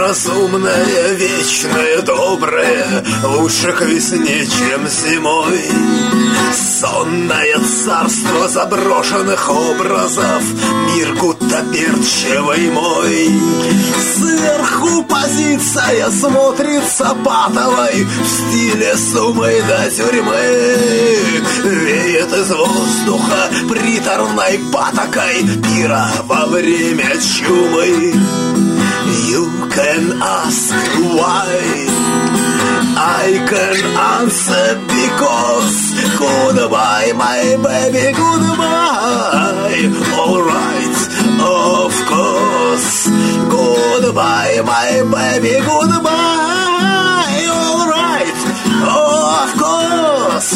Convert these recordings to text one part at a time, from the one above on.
разумное, вечное, доброе, лучше к весне, чем зимой. Сонное царство заброшенных образов, мир гутоперчивый мой. Сверху позиция смотрится патовой в стиле сумы до тюрьмы. Веет из воздуха приторной патокой пира во время чумы. You can ask why, I can answer because. Goodbye, my baby, goodbye. Alright, of course. Goodbye, my baby, goodbye. Alright, of course.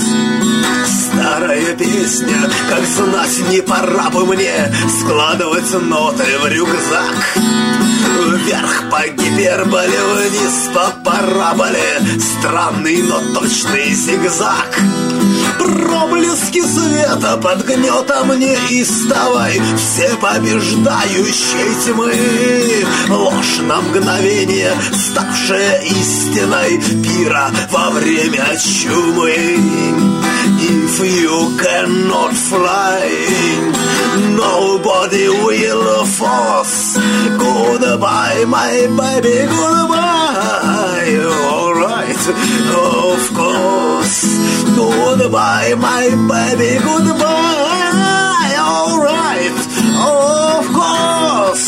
Старая песня, как знать, не пора бы мне складывать ноты в рюкзак. Вверх по гиперболе, вниз по параболе, странный, но точный зигзаг. Проблески света под гнетом неистовой всепобеждающей тьмы. Ложь на мгновение, ставшая истиной пира во время чумы. If you cannot fly, nobody will force. Goodbye, my baby, goodbye. Alright, of course. Goodbye, my baby, goodbye. Alright, of course.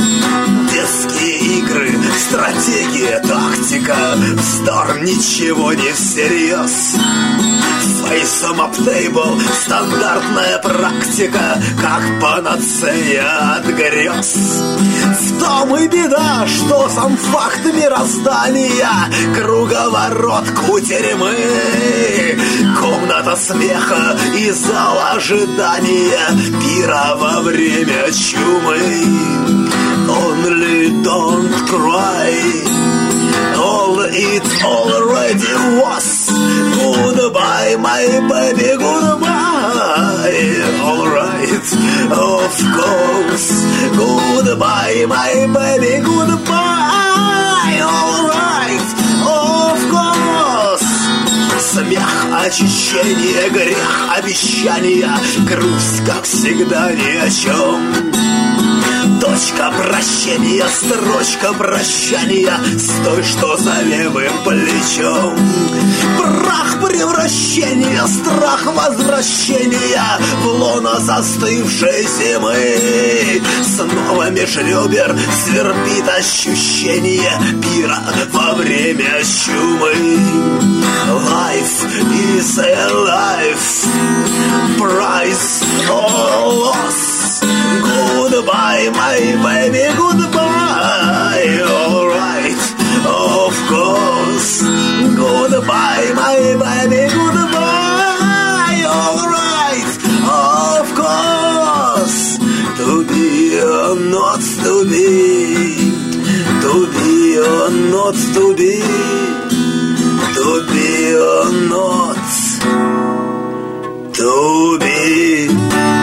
Детские игры, стратегия, тактика, вздор, ничего не всерьез. Face-em up table, стандартная практика, как панацея от грез. В том и беда, что сам факт мироздания круговорот кутерьмы. Комната смеха и зал ожидания пира во время чумы. Only don't cry, all it already was. Goodbye, my baby, goodbye. Alright, of course. Goodbye, my baby, goodbye. Alright, of course. Смех, очищение, грех, обещания, грусть, как всегда, ни о чем. Точка прощения, строчка прощания с той, что за левым плечом. Прах превращения, страх возвращения в лоно застывшей зимы. Снова меж ребер свербит ощущение пира во время чумы. Life is a life, price or loss. Goodbye, my baby, goodbye. Alright, of course. Goodbye, my baby, goodbye. Alright, of course. To be or not to be, to be or not to be, to be or not to be.